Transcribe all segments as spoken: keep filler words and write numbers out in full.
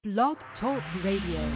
Blog Talk Radio.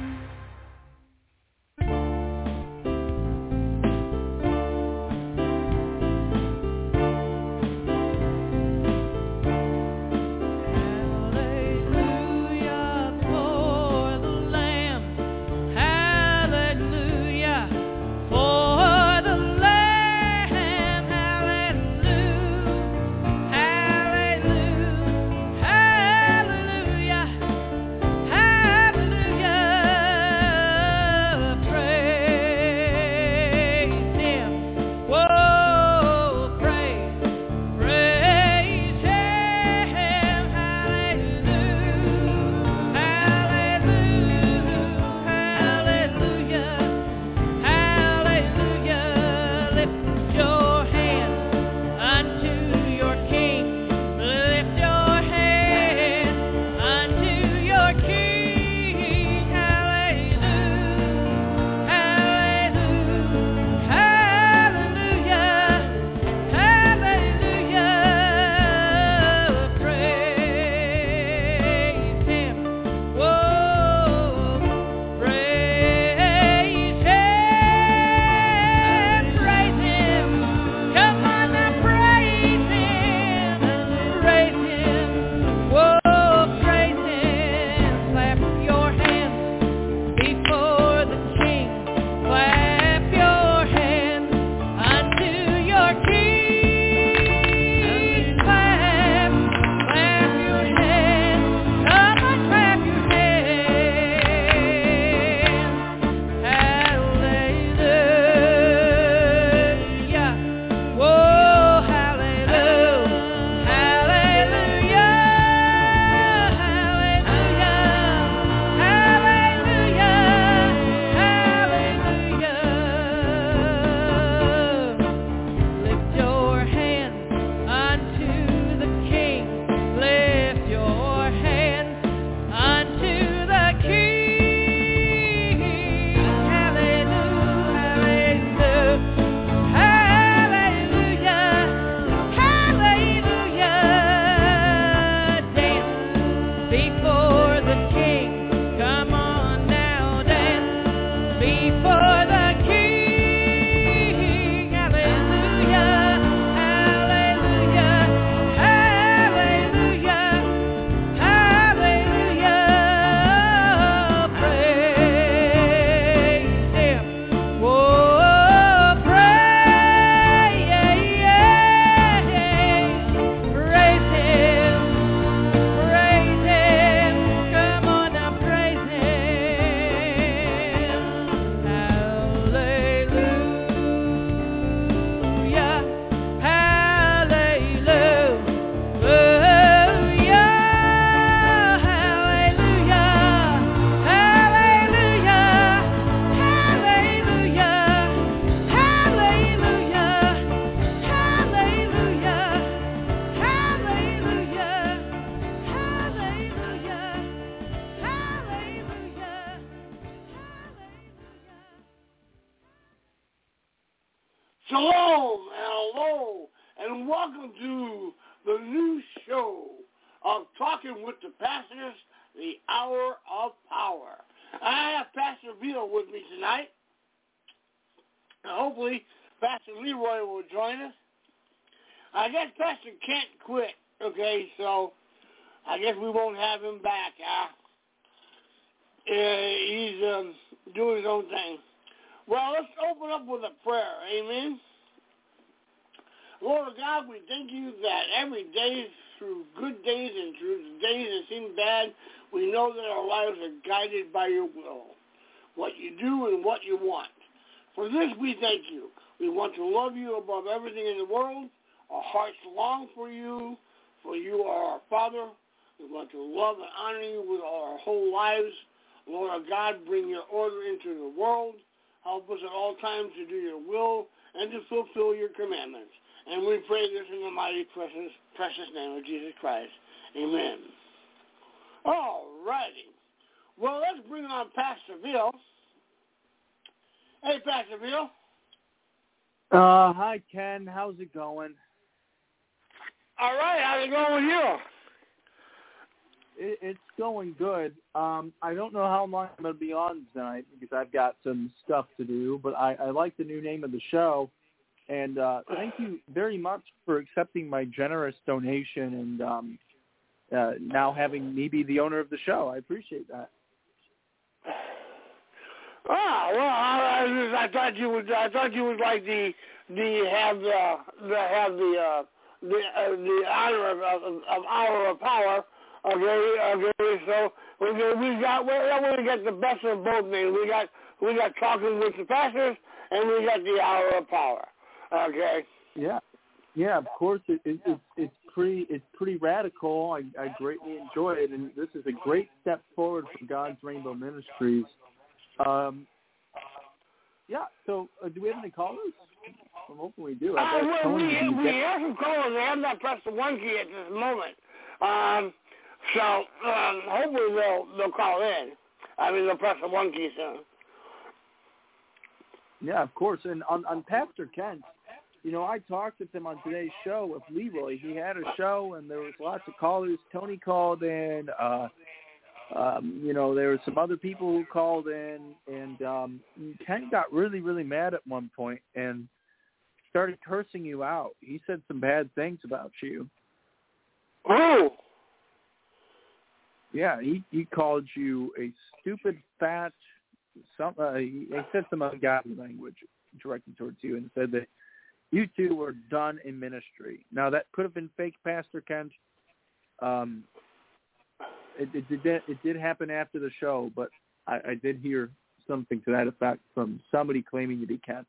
Shalom and hello and welcome to the new show of Talking with the Pastors, the Hour of Power. I have Pastor Vito with me tonight. And hopefully Pastor Leroy will join us. I guess Pastor can't quit, okay, so I guess we won't have him back. Uh, uh, he's um, doing his own thing. Well, let's open up with a prayer. Amen. Lord God, we thank you that every day, through good days and through the days that seem bad, we know that our lives are guided by your will, what you do and what you want. For this, we thank you. We want to love you above everything in the world. Our hearts long for you, for you are our Father. We want to love and honor you with our whole lives. Lord our God, bring your order into the world. Help us at all times to do your will and to fulfill your commandments. And we pray this in the mighty, precious, precious name of Jesus Christ. Amen. All righty. Well, let's bring on Pastor Bill. Hey, Pastor Bill. Uh, hi, Ken. How's it going? All right. How's it going with you? it, it's going good. Um, I don't know how long I'm going to be on tonight because I've got some stuff to do, but I, I like the new name of the show. And uh, thank you very much for accepting my generous donation and um, uh, now having me be the owner of the show. I appreciate that. Oh well, I, I thought you would. I thought you would like the the have the, the have the uh, the uh, the honor of, of, of hour of power. Okay, okay. So we we got we, we got the best of both names. We got we got talking with the pastors, and we got the hour of power. Okay. Yeah, yeah. Of course, it, it, it's it's pretty it's pretty radical. I, I greatly enjoy it, and this is a great step forward for God's Rainbow Ministries. Um, yeah. So, uh, do we have any callers? I'm hoping we do. Uh, well, we we get... have some callers. They have not pressed the one key at this moment. Um, so um, hopefully they'll they'll call in. I mean, they'll press the one key soon. Yeah, of course. And on, on Pastor Kent, you know, I talked with him on today's show with Leroy. He had a show, and there was lots of callers. Tony called in. Uh, um, you know, there were some other people who called in, and um, Kent got really, really mad at one point and started cursing you out. He said some bad things about you. Oh. Yeah, he, he called you a stupid, fat, some. Uh, he, he said some ungodly language directed towards you and said that you two were done in ministry. Now, that could have been fake, Pastor Kent. Um, it, it, it, did, it did happen after the show, but I, I did hear something to that effect from somebody claiming to be Kent.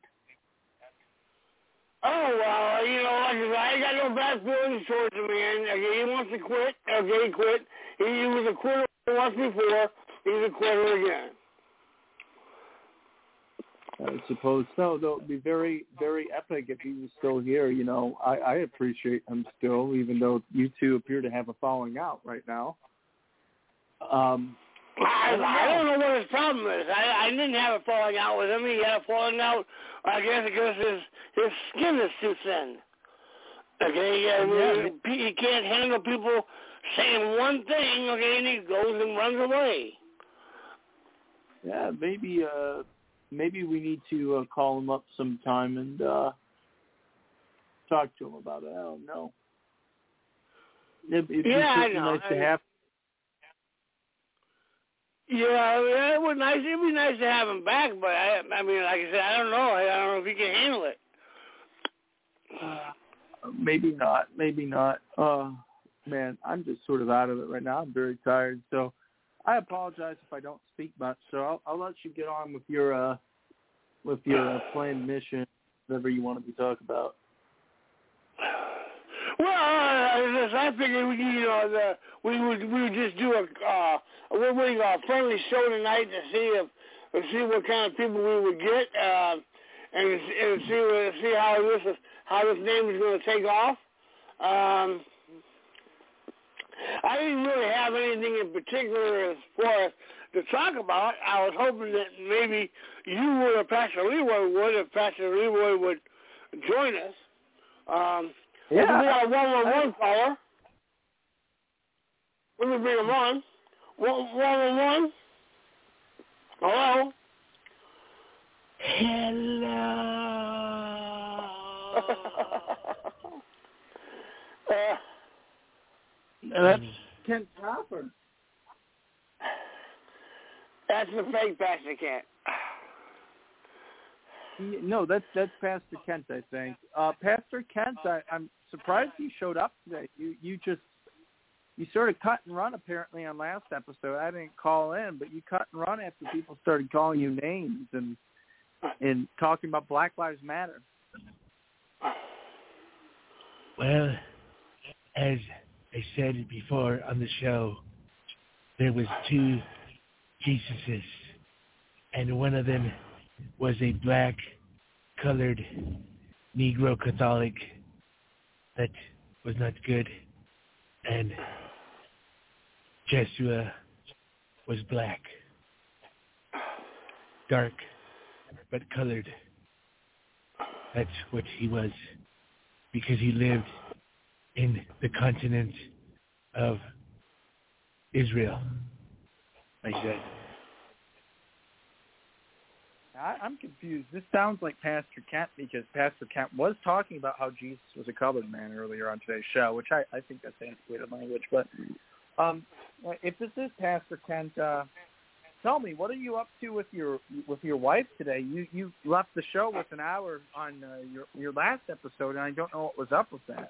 Oh, well, you know, like I said, I got no bad feelings towards him, man. Okay, he wants to quit. Okay, he quit. He, he was a quitter once before. He's a quitter again. I suppose so. Though it would be very, very epic if he was still here. You know, I, I appreciate him still, even though you two appear to have a falling out right now. Um, I, I, don't I don't know what his problem is. I, I didn't have a falling out with him. He had a falling out, I guess, because his his skin is too thin. Okay, I mean, yeah. he, he can't handle people saying one thing. Okay, and he goes and runs away. Yeah, maybe. Uh, Maybe we need to uh, call him up sometime and uh, talk to him about it. I don't know. It'd, it'd yeah, be I know. nice I to have. Yeah, it would nice. It'd be nice to have him back, but I, I mean, like I said, I don't know. I don't know if he can handle it. Uh, maybe not. Maybe not. Uh, man, I'm just sort of out of it right now. I'm very tired, so. I apologize if I don't speak much, so I'll, I'll let you get on with your uh, with your uh, planned mission, whatever you want to be talking about. Well, uh, I figured we, you know, the, we would we would just do a uh, a, a friendly show tonight to see if to see what kind of people we would get, uh, and and see see how this is, how this name is going to take off. Um, I didn't really have anything in particular as far as to talk about. I was hoping that maybe you would or Pastor Leroy would, if Pastor Leroy would join us. Um, yeah. We got a one-on-one caller. Let me bring him on. One-on-one. Hello? Hello. uh, That's Kent Crawford. That's the fake Pastor Kent. No, that's that's Pastor Kent, I think. Uh, Pastor Kent, I, I'm surprised he showed up today. You you just you sort of cut and run apparently on last episode. I didn't call in, but you cut and run after people started calling you names and and talking about Black Lives Matter. Well, as I said before on the show, there was two Jesuses, and one of them was a black, colored, Negro Catholic that was not good, and Jeshua was black, dark, but colored. That's what he was, because he lived in the continent of Israel, I said. I, I'm confused. This sounds like Pastor Kent because Pastor Kent was talking about how Jesus was a colored man earlier on today's show, which I, I think that's antiquated language. But um, if this is Pastor Kent, uh, tell me, what are you up to with your with your wife today? You you left the show with an hour on uh, your your last episode, and I don't know what was up with that.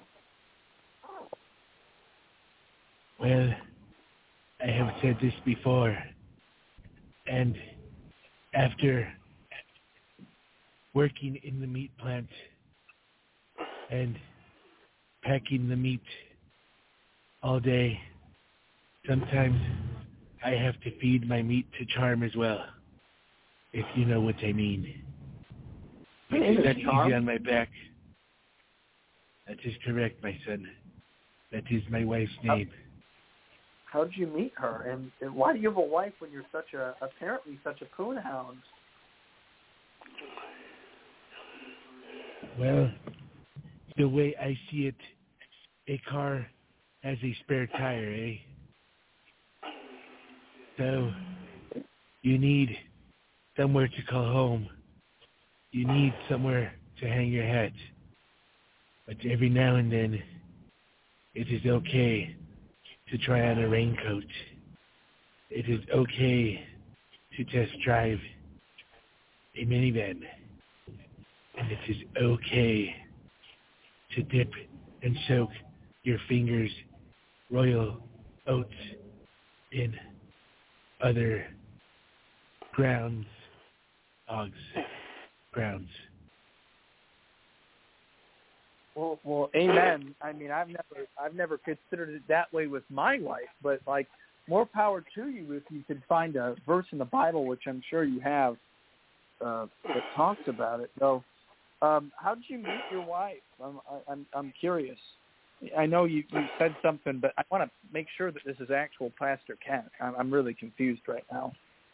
Well, I have said this before, and after working in the meat plant and packing the meat all day, sometimes I have to feed my meat to Charm as well, if you know what I mean. It's not easy on my back. That is correct, my son. That is my wife's name. How, how did you meet her, and, and why do you have a wife when you're such a apparently such a coon hound? Well, the way I see it, a car has a spare tire, eh? So, you need somewhere to call home. You need somewhere to hang your hat. But every now and then, it is okay to try on a raincoat. It is okay to test drive a minivan. And it is okay to dip and soak your fingers royal oats in other grounds, hogs, grounds. Well, well, amen. I mean, I've never, I've never considered it that way with my wife, but like, more power to you if you could find a verse in the Bible, which I'm sure you have, uh, that talks about it. So, um, how did you meet your wife? I'm, I'm, I'm curious. I know you, you said something, but I want to make sure that this is actual Pastor Kent. I'm, I'm really confused right now.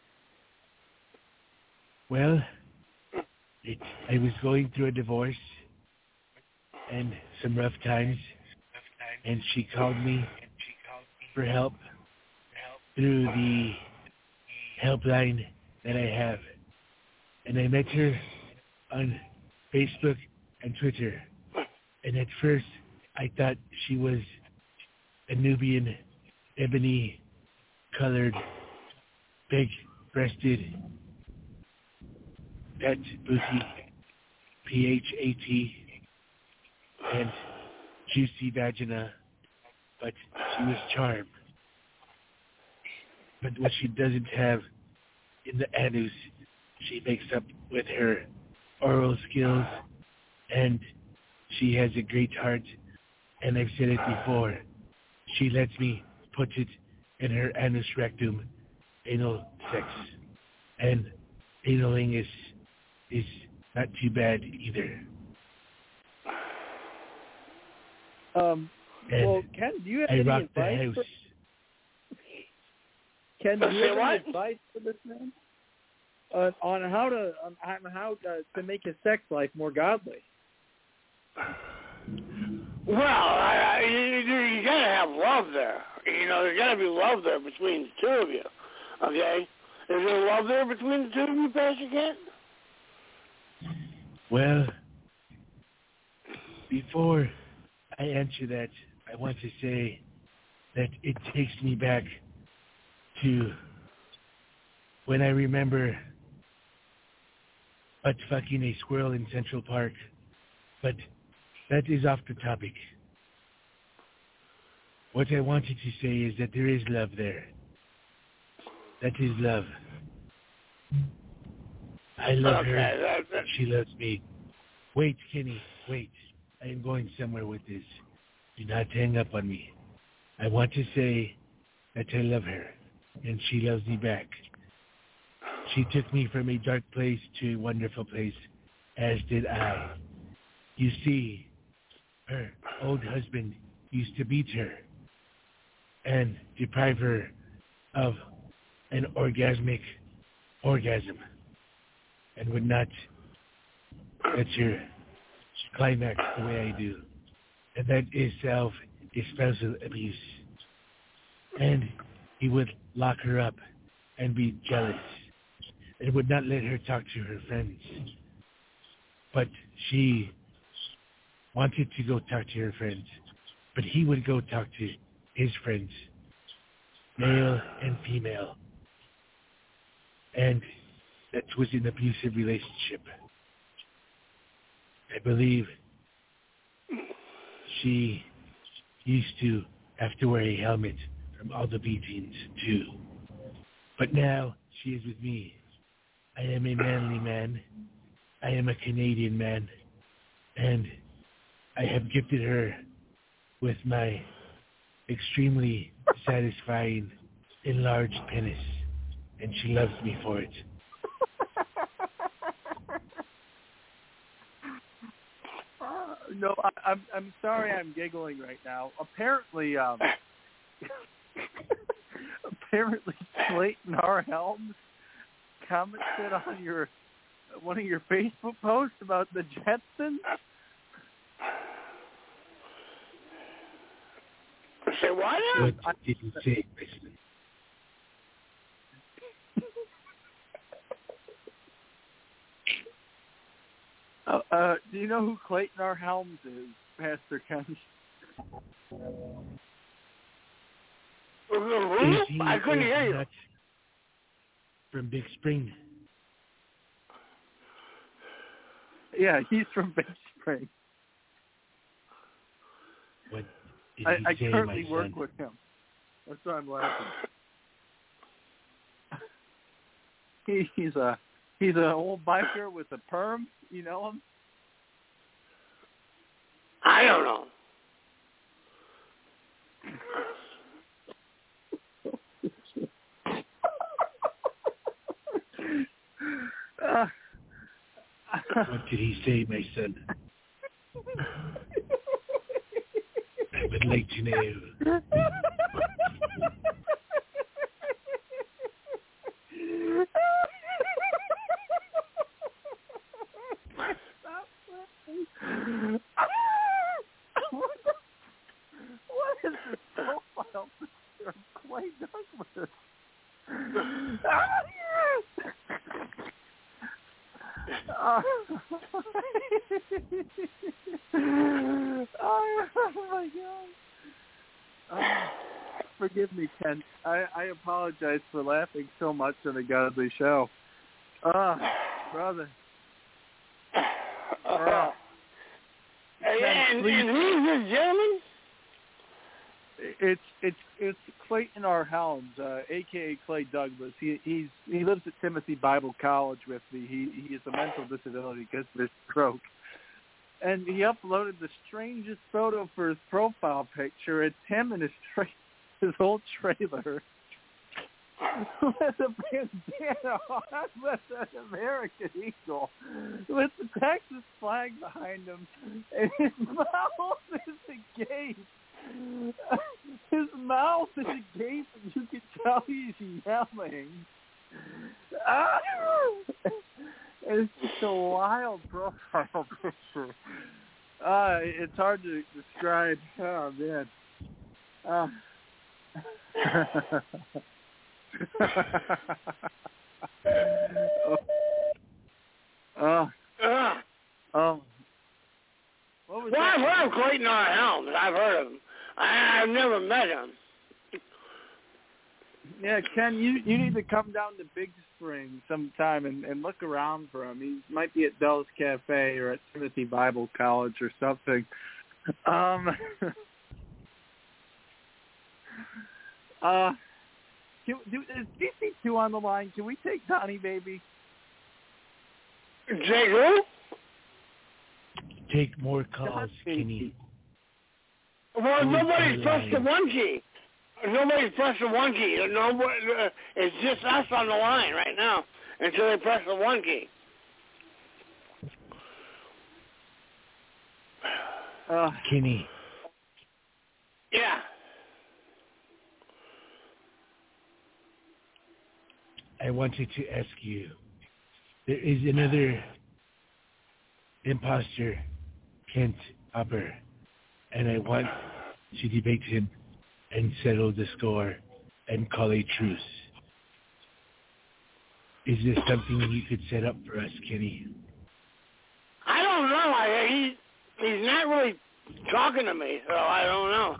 Well, it, I was going through a divorce and some rough times, and she called me for help through the helpline that I have. And I met her on Facebook and Twitter. And at first, I thought she was a Nubian, ebony-colored, big-breasted, pet booty, P H A T, and juicy vagina, but she was charmed. But what she doesn't have in the anus, she makes up with her oral skills, and she has a great heart, and I've said it before, she lets me put it in her anus rectum, anal sex, and analing is, is not too bad either. Um, And well, Ken, do you have I any rocked the advice? house. For, Ken, do you have What? any advice for this man uh, on how to on, on how to, to make his sex life more godly? Well, I, I, you, you, you gotta have love there. You know, there's gotta be love there between the two of you. Okay? Is there love there between the two of you, Pastor Kent? Well, before I answer that, I want to say that it takes me back to when I remember butt fucking a squirrel in Central Park, but that is off the topic. What I wanted to say is that there is love there. That is love. I love Okay, her, that, that, and she loves me. Wait, Kenny, wait. I am going somewhere with this. Do not hang up on me. I want to say that I love her, and she loves me back. She took me from a dark place to a wonderful place, as did I. You see, her old husband used to beat her and deprive her of an orgasmic orgasm and would not let her climax the way I do. And that is self is spousal abuse. And he would lock her up and be jealous and would not let her talk to her friends. But she wanted to go talk to her friends, but he would go talk to his friends, male and female. And that was an abusive relationship. I believe she used to have to wear a helmet from all the beatings too. But now she is with me. I am a manly man. I am a Canadian man. And I have gifted her with my extremely satisfying enlarged penis. And she loves me for it. Uh, no, I, I'm I'm sorry I'm giggling right now. Apparently, um, apparently Clayton R. Helms commented on your one of your Facebook posts about the Jetsons. Say what? What did he say, President? Uh, uh, do you know who Clayton R. Helms is, Pastor Ken? I couldn't hear you. From Big Spring. Yeah, he's from Big Spring. What did I, he I say, currently my work son? with him. That's why I'm laughing. He, he's a he's an old biker with a perm. You know him? I don't know. uh, What did he say, my son? I would like to know. What is this profile picture of Clay Douglas? uh, oh my God. Uh, forgive me, Ken. I, I apologize for laughing so much on a godly show. Ah, uh, brother. Uh, and, and, and who's this gentleman? It's it's it's Clayton R. Helms, uh, aka Clay Douglas. He he's he lives at Timothy Bible College with me. He he has a mental disability because of his stroke, and he uploaded the strangest photo for his profile picture. It's him and his tra- his old trailer with a bandana on with an American eagle, with the Texas flag behind him, and his mouth is agape. His mouth is agape, and you can tell he's yelling. Ah! It's just a wild profile picture. Uh, it's hard to describe. Oh, man. Uh, oh. Uh, Um, what was well, that? I've heard of Clayton R. Helms. I've heard of him. I, I've never met him. Yeah, Ken, you you need to come down to Big Spring sometime and, and look around for him. He might be at Bell's Cafe or at Timothy Bible College or something. Um, uh, can, do, is D C two on the line? Can we take Donnie, baby? Jay who? Take more calls, Kenny. Well, Who is nobody's on pressed the line? one key. Nobody's pressed the one key. Nobody, uh, it's just us on the line right now until they press the one key. Uh, Kenny, Yeah. I wanted to ask you, there is another imposter, Kent Upper, and I want to debate him and settle the score and call a truce. Is this something you could set up for us, Kenny? I don't know. I, he, he's not really talking to me, so I don't know.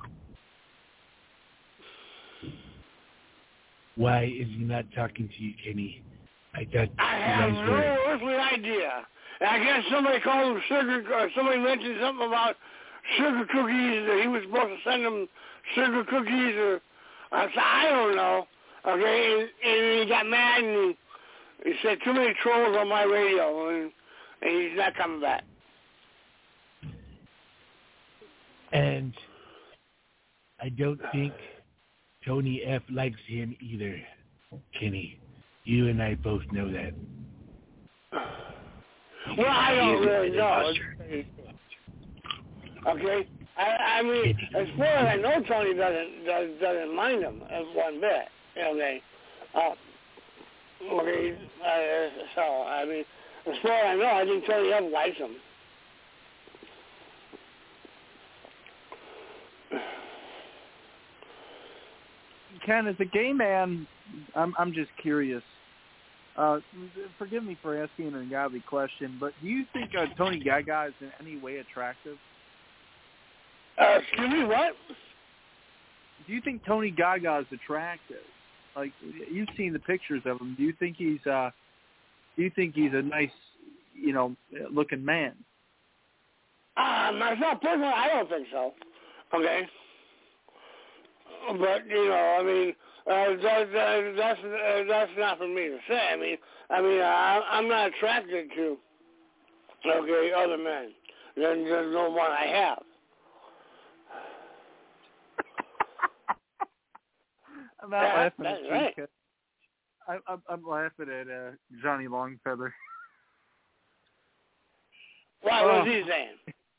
Why is he not talking to you, Kenny? I thought I you have guys no were... earthly idea. And I guess somebody called him sugar, or somebody mentioned something about sugar cookies, that he was supposed to send them sugar cookies, or uh, so I don't know. Okay, and, and he got mad, and he, he said too many trolls on my radio, and, and he's not coming back. And I don't think Tony F. likes him either, Kenny. You and I both know that. Well, I don't really know. Okay, I, I mean, as far as I know, Tony doesn't does, doesn't mind him one bit. Okay, uh, okay. Uh, so I mean, as far as I know, I think Tony F. likes him. Ken, as a gay man, I'm I'm just curious. Uh, forgive me for asking an ungodly question, but do you think uh, Tony Gaga is in any way attractive? Uh, excuse me, what? Do you think Tony Gaga is attractive? Like, you've seen the pictures of him. Do you think he's uh, do you think he's a nice, you know, looking man? Uh, myself personally, I don't think so. Okay. But, you know, I mean, uh, that, that, that's uh, that's not for me to say. I mean, I mean, I, I'm not attracted to, okay, other men than, than the one I have. I'm not that, laughing that's at right. you. I, I'm, I'm laughing at uh, Johnny Longfeather. Why, oh. what's he saying?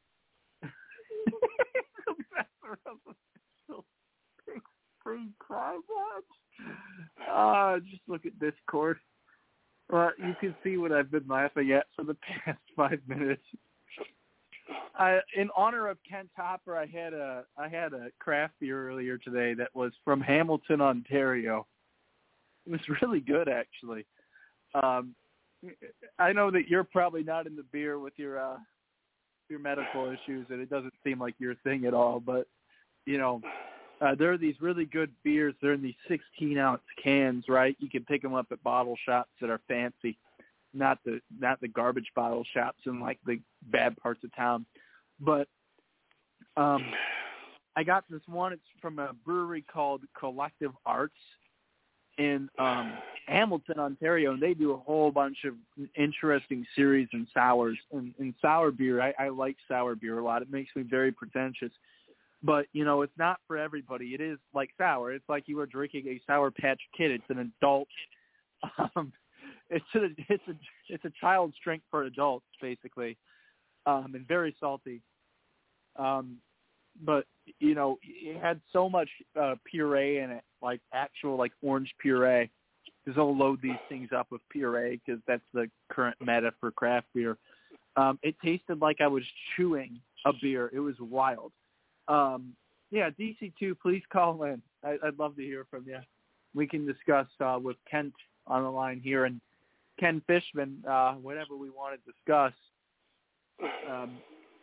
Free crime watch. Uh, just look at Discord. Well, you can see what I've been laughing at for the past five minutes. I, in honor of Ken Topper, I had a I had a craft beer earlier today that was from Hamilton, Ontario. It was really good, actually. Um, I know that you're probably not in the beer with your uh, your medical issues, and it doesn't seem like your thing at all. But you know. Uh, there are these really good beers. They're in these sixteen-ounce cans, right? You can pick them up at bottle shops that are fancy, not the not the garbage bottle shops in, like, the bad parts of town. But um, I got this one. It's from a brewery called Collective Arts in um, Hamilton, Ontario, and they do a whole bunch of interesting series and sours. And, and sour beer, I, I like sour beer a lot. It makes me very pretentious. But, you know, it's not for everybody. It is like sour. It's like you were drinking a Sour Patch Kid. It's an adult. Um, it's a it's a it's a child's drink for adults, basically, um, and very salty. Um, but you know, it had so much uh, puree in it, like actual like orange puree. Because they'll load these things up with puree because that's the current meta for craft beer. Um, it tasted like I was chewing a beer. It was wild. Um, yeah, D C two, please call in. I, I'd love to hear from you. We can discuss uh, with Kent on the line here and Ken Fishman, uh, whatever we want to discuss. Um,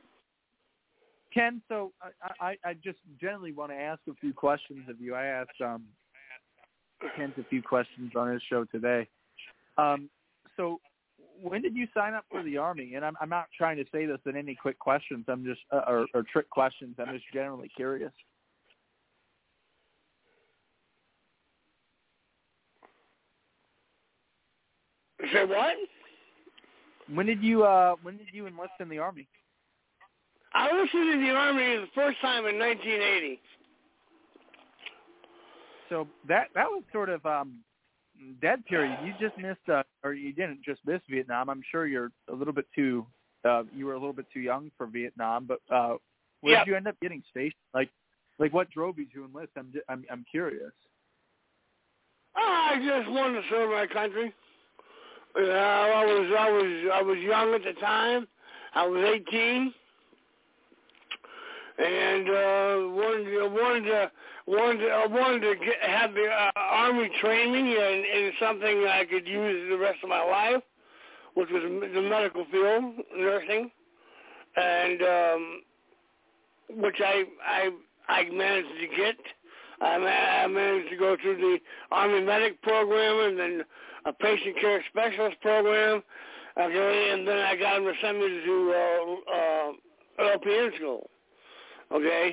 Ken, so I, I, I just generally want to ask a few questions of you. I asked um, Kent a few questions on his show today. Um, so when did you sign up for the Army? And I'm, I'm not trying to say this in any quick questions. I'm just uh, or, or trick questions. I'm just generally curious. Say what? When did you uh, when did you enlist in the Army? I enlisted in the Army the first time in nineteen eighty. So that that was sort of um, dead period. You just missed, uh, or you didn't just miss Vietnam. I'm sure you're a little bit too, uh, you were a little bit too young for Vietnam. But uh, where yep. did you end up getting stationed? Like, like what drove you to enlist? I'm just, I'm I'm curious. I just wanted to serve my country. Uh, I was I was I was young at the time. I was eighteen, and uh, wanted wanted to wanted to, uh, wanted to get, have the uh, Army train me in, in something I could use the rest of my life, which was the medical field, nursing, and um, which I I I managed to get. I, I managed to go through the Army Medic program and then a Patient Care Specialist program. Okay, and then I got them to send me to uh, uh, L P N school. Okay.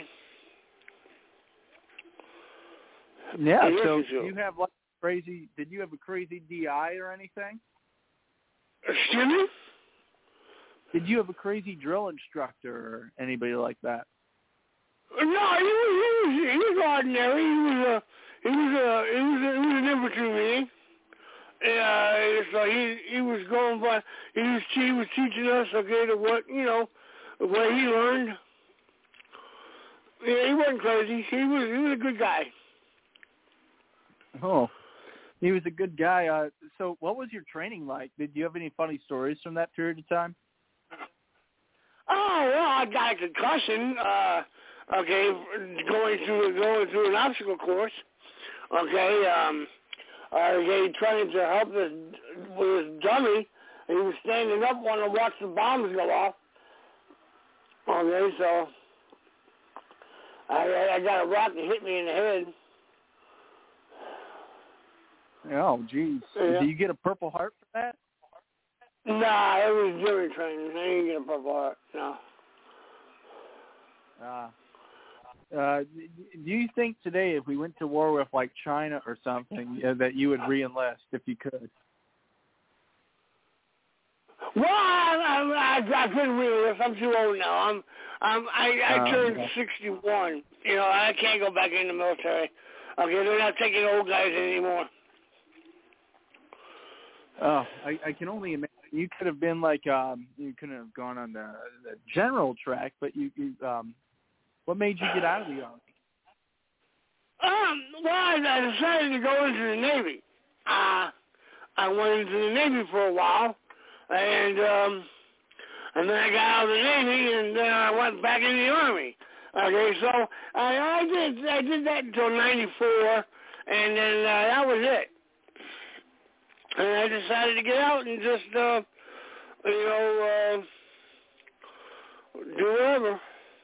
Yeah. So do you have like crazy? Did you have a crazy D I or anything? Excuse me? Did you have a crazy drill instructor or anybody like that? No, he was he was he was ordinary. He was a he was a he was a, he was an infantry man. Yeah, so he he was going by. He was he was teaching us, okay, to what you know, the way he learned. Yeah, he wasn't crazy. He was he was a good guy. Oh, he was a good guy. Uh, so, what was your training like? Did you have any funny stories from that period of time? Oh well, I got a concussion. Uh, okay, going through going through an obstacle course. Okay. Um, Uh, they trying to help this with his dummy. He was standing up wanting to watch the bombs go off. Okay, so I, I got a rock that hit me in the head. Oh, jeez. Yeah. Did you get a Purple Heart for that? Nah, it was jury training. I didn't get a Purple Heart, no. Uh, uh, do you think today, if we went to war with, like, China or something, uh, that you would re-enlist if you could? Well, I, I, I couldn't re-enlist. I'm too old now. I'm, I'm, I, I um, turned yeah. sixty-one. You know, I can't go back in the military. Okay, they're not taking old guys anymore. Oh, I, I can only imagine. You could have been like, um, you couldn't have gone on the, the general track, but you, you, um, what made you get out of the Army? Um, well, I decided to go into the Navy. Uh, I went into the Navy for a while, and um, and then I got out of the Navy, and then I went back in the Army. Okay, so I, I did I did that until ninety-four, and then uh, that was it. And I decided to get out and just, uh, you know, uh, do whatever.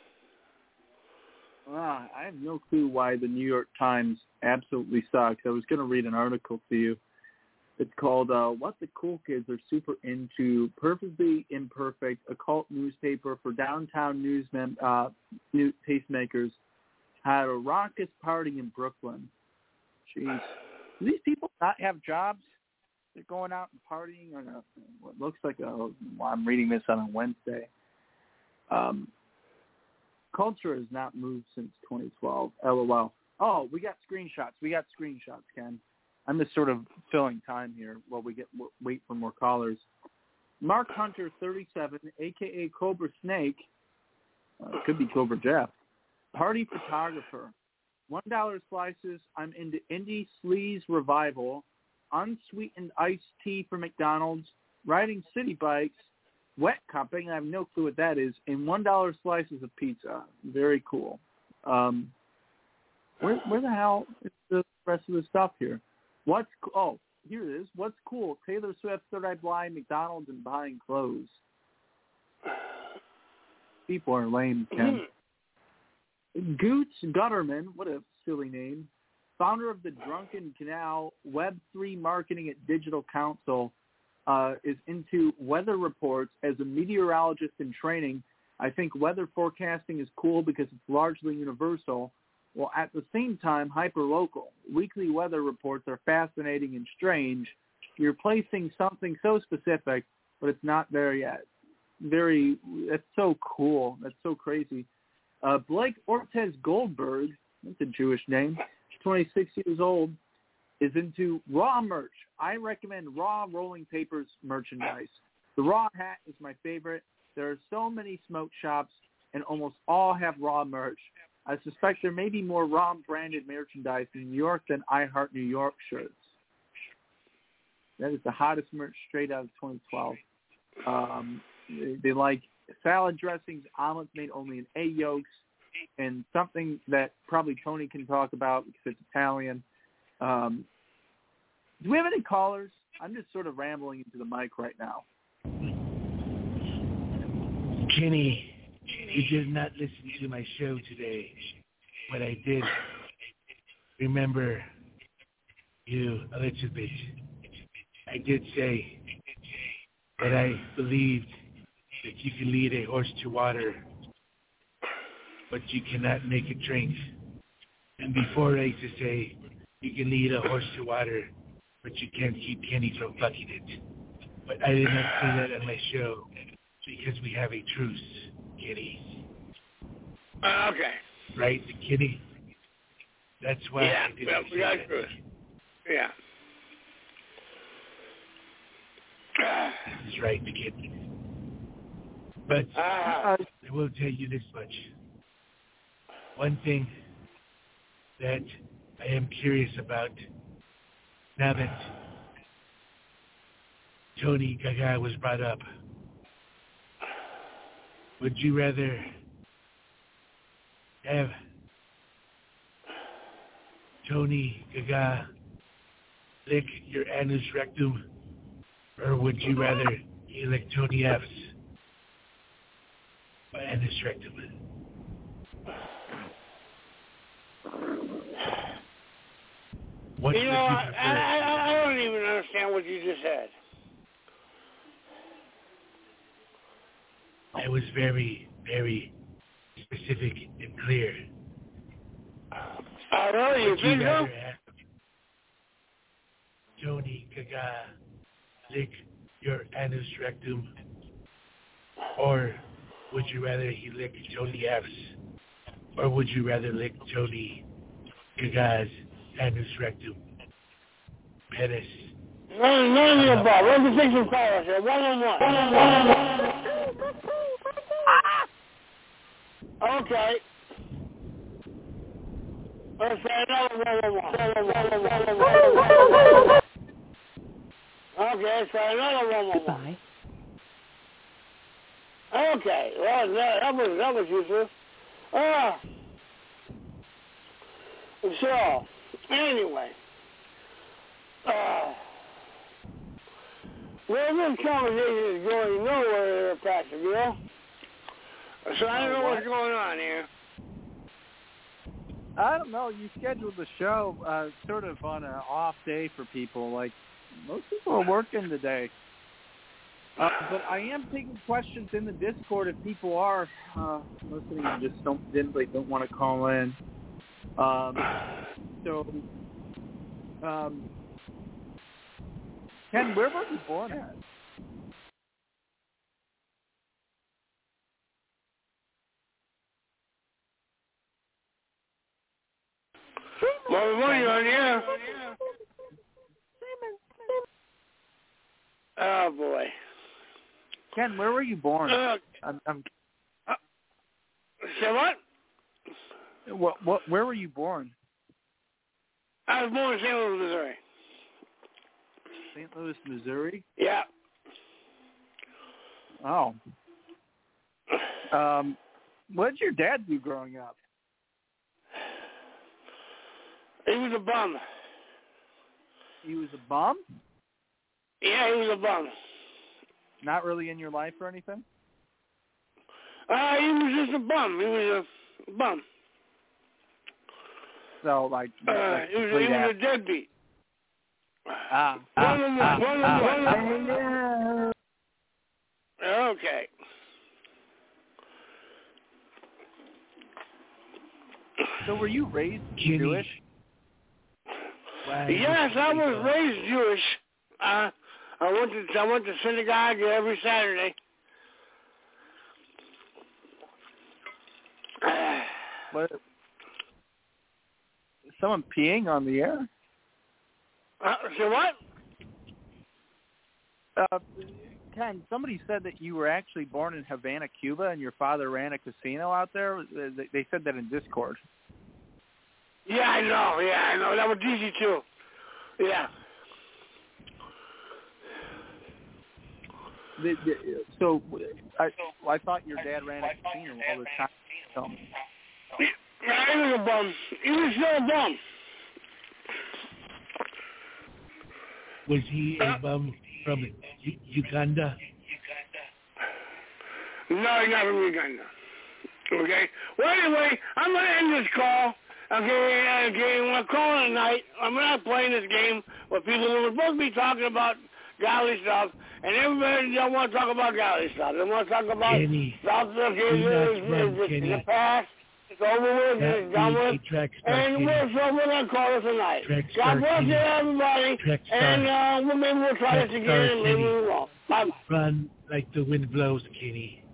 Ah, I have no clue why the New York Times absolutely sucks. I was going to read an article to you. It's called uh, What the Cool Kids Are Super Into, Perfectly Imperfect, a cult newspaper for downtown newsmen, uh, new tastemakers, had a raucous party in Brooklyn. Jeez. Do these people not have jobs? They're going out and partying on a, what looks like a, well, I'm reading this on a Wednesday. Um, culture has not moved since twenty twelve. LOL. Oh, we got screenshots. We got screenshots, Ken. I'm just sort of filling time here while we get wait for more callers. Mark Hunter, thirty-seven, a k a. Cobra Snake, uh, could be Cobra Jeff, party photographer. one dollar slices, I'm into indie sleaze revival, unsweetened iced tea for McDonald's, riding city bikes, wet cupping, I have no clue what that is, and one dollar slices of pizza. Very cool. Um, where, where the hell is the rest of the stuff here? What's oh, here it is. What's cool? Taylor Swift, Third Eye Blind, McDonald's, and buying clothes. People are lame, Ken. Goots Gutterman, what a silly name, founder of the Drunken Canal Web three Marketing at Digital Council, uh, is into weather reports. As a meteorologist in training, I think weather forecasting is cool because it's largely universal, while at the same time hyper-local. Weekly weather reports are fascinating and strange. You're placing something so specific, but it's not there yet. Very, that's so cool. That's so crazy. Uh, Blake Ortez Goldberg, that's a Jewish name, twenty-six years old, is into Raw merch. I recommend Raw Rolling Papers merchandise. The Raw hat is my favorite. There are so many smoke shops, and almost all have Raw merch. I suspect there may be more Raw branded merchandise in New York than I Heart New York shirts. That is the hottest merch straight out of twenty twelve. Um, they, they like salad dressings, omelets made only in egg yolks, and something that probably Tony can talk about because it's Italian. Um, do we have any callers? I'm just sort of rambling into the mic right now. Kenny, you did not listen to my show today, but I did remember you a little bit. I did say that I believed that you can lead a horse to water, but you cannot make it drink. And before I used to say, you can lead a horse to water, but you can't keep Kenny from fucking it. But I did not say that on my show because we have a truce, Kenny. Uh, okay. Right, Kenny? That's why yeah, I didn't well, say we got that. truce. Yeah. This is right, Kenny. But uh, I will tell you this much. One thing that I am curious about, now that Tony Gaga was brought up, would you rather have Tony Gaga lick your anus rectum, or would you rather he lick Tony F's anus rectum? What you would know, you I, prefer? I, I don't even understand what you just said. I was very, very specific and clear. I know you Would you think so? rather have Tony Gaga lick your anus rectum, or would you rather he lick Tony F's, or would you rather lick Tony Gaga's anus rectum? Penis. None, none of the above. Let me take some callers here. One on one. One on one. Okay. Let's say another one on one. Okay, let's try another one on one. Goodbye. Okay, well, that, that was that was useless. Ah. So, anyway. Uh, well, this conversation is going nowhere here, Pastor Bill. So I don't know what's going on here. I don't know. You scheduled the show uh, sort of on an off day for people. Like, most people are working today. Uh, but I am taking questions in the Discord if people are uh, listening and just don't didn't they don't want to call in. Um, so, um, Ken, where were you born at? Well, money on you. Oh boy. Ken, where were you born? Uh, I'm, I'm, uh, say what? what? What? Where were you born? I was born in Saint Louis, Missouri. Saint Louis, Missouri. Yeah. Oh. Um, what did your dad do growing up? He was a bum. He was a bum? Yeah, he was a bum. Not really in your life or anything? Uh, he was just a bum. He was a bum. So, like, Uh, like he was, he was a deadbeat. Ah, One ah, of them, ah, one of ah, them, one of them. Okay. So were you raised Kenny. Jewish? Why Yes, I was people- raised Jewish. Uh, I went to I went to synagogue every Saturday. What? Is someone peeing on the air? Uh, so what? Uh, Ken, somebody said that you were actually born in Havana, Cuba, and your father ran a casino out there. They, they said that in Discord. Yeah, I know. Yeah, I know. That was easy too. Yeah. The, the, so I, I thought your dad ran a casino all the time. Tell me. Yeah, he was a bum. He was still a bum. Was he a bum from U- Uganda? No, he's not from Uganda. Okay? Well, anyway, I'm going to end this call. Okay, okay, we're calling tonight. I'm not playing this game with people who are supposed to be talking about godly stuff, and everybody don't want to talk about godly stuff. They want to talk about Kenny, stuff that is in the past. It's over with. That It's done with. And we're, so we're going to call it tonight. God bless you, everybody. And uh, well, maybe we'll try this again, and maybe we won't. Bye. Run like the wind blows, Kenny.